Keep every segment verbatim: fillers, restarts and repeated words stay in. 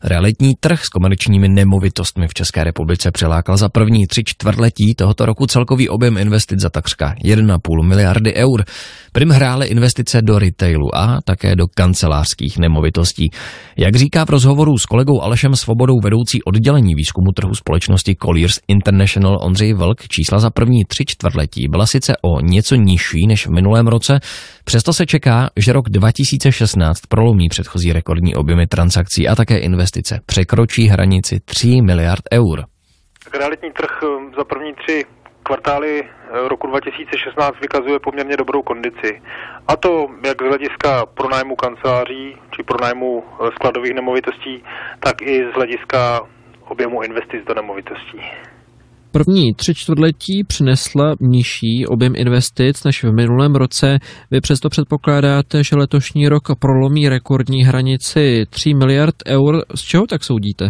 Realitní trh s komerčními nemovitostmi v České republice přilákal za první tři čtvrtletí tohoto roku celkový objem investic za takřka jedna celá pět miliardy eur. Prim hrály investice do retailu a také do kancelářských nemovitostí. Jak říká v rozhovoru s kolegou Alešem Svobodou vedoucí oddělení výzkumu trhu společnosti Colliers International Ondřej Vlk, čísla za první tři čtvrtletí byla sice o něco nižší než v minulém roce, přesto se čeká, že rok dva tisíce šestnáct prolomí předchozí rekordní objemy transakcí a také investice překročí hranici tří miliard eur. Tak realitní trh za první tři kvartály roku dva tisíce šestnáct vykazuje poměrně dobrou kondici. A to jak z hlediska pronájmu kanceláří či pronájmu skladových nemovitostí, tak i z hlediska objemu investic do nemovitostí. První tři čtvrtletí přinesla nižší objem investic než v minulém roce. Vy přesto předpokládáte, že letošní rok prolomí rekordní hranici tří miliard eur. Z čeho tak soudíte?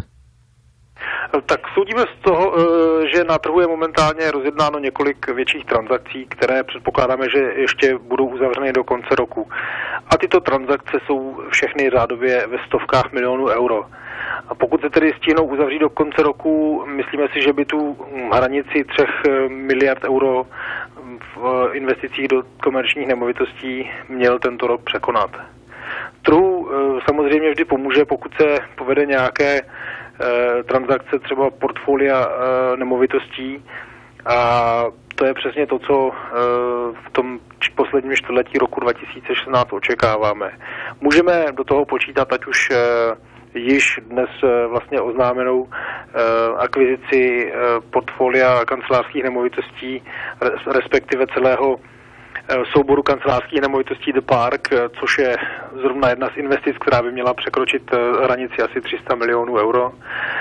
Tak soudíme z toho, že na trhu je momentálně rozjednáno několik větších transakcí, které předpokládáme, že ještě budou uzavřeny do konce roku. A tyto transakce jsou všechny řádově ve stovkách milionů euro. A pokud se tedy stihnou uzavřít do konce roku, myslíme si, že by tu hranici třech miliard euro v investicích do komerčních nemovitostí měl tento rok překonat. Trhu samozřejmě vždy pomůže, pokud se povede nějaké transakce třeba portfolia nemovitostí, a to je přesně to, co v tom posledním čtvrtletí roku dva tisíce šestnáct očekáváme. Můžeme do toho počítat ať už již dnes vlastně oznámenou akvizici portfolia kancelářských nemovitostí, respektive celého souboru kancelářských nemovitostí The Park, což je zrovna jedna z investic, která by měla překročit hranici asi tři sta milionů euro.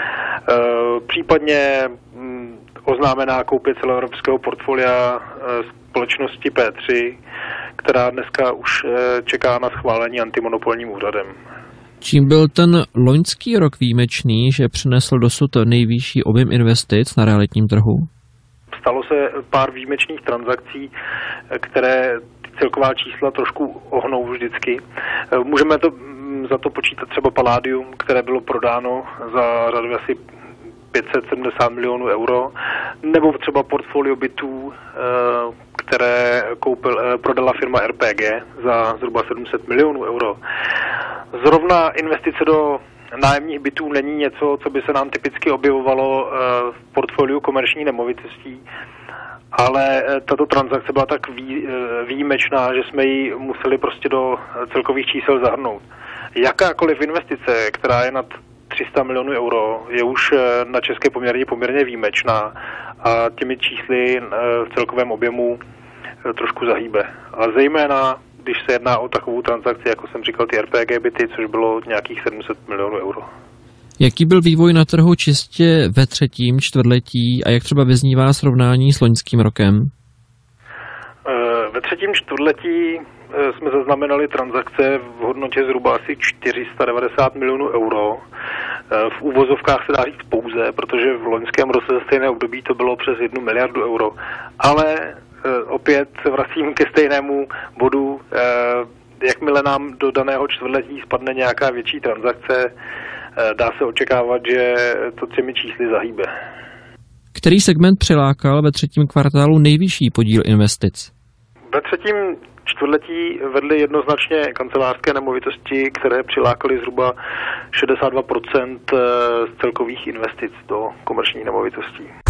Případně oznámená koupě celoevropského portfolia společnosti P tři, která dneska už čeká na schválení antimonopolním úřadem. Čím byl ten loňský rok výjimečný, že přinesl dosud nejvyšší objem investic na realitním trhu? Stalo se pár výjimečných transakcí, které celková čísla trošku ohnou vždycky. Můžeme to za to počítat třeba Palladium, které bylo prodáno za řadu asi pět set sedmdesát milionů euro, nebo třeba portfolio bytů, které koupil, prodala firma R P G za zhruba sedm set milionů euro. Zrovna investice do nájemních bytů není něco, co by se nám typicky objevovalo v portfoliu komerčních nemovitostí, ale tato transakce byla tak vý, výjimečná, že jsme ji museli prostě do celkových čísel zahrnout. Jakákoliv investice, která je nad tři sta milionů euro, je už na české poměrně poměrně výjimečná a těmi čísly v celkovém objemu trošku zahýbe. A zejména když se jedná o takovou transakci, jako jsem říkal, ty R P G byty, což bylo nějakých sedm set milionů euro. Jaký byl vývoj na trhu čistě ve třetím čtvrtletí a jak třeba vyznívá srovnání s loňským rokem? Ve třetím čtvrtletí jsme zaznamenali transakce v hodnotě zhruba asi čtyři sta devadesát milionů euro. V úvozovkách se dá říct pouze, protože v loňském roce za stejné období to bylo přes jednu miliardu euro. Ale opět se vracím ke stejnému bodu. Jakmile nám do daného čtvrtletí spadne nějaká větší transakce, dá se očekávat, že to těmi čísly zahýbe. Který segment přilákal ve třetím kvartálu nejvyšší podíl investic? Ve třetím čtvrtletí vedly jednoznačně kancelářské nemovitosti, které přilákaly zhruba šedesát dva procent z celkových investic do komerčních nemovitostí.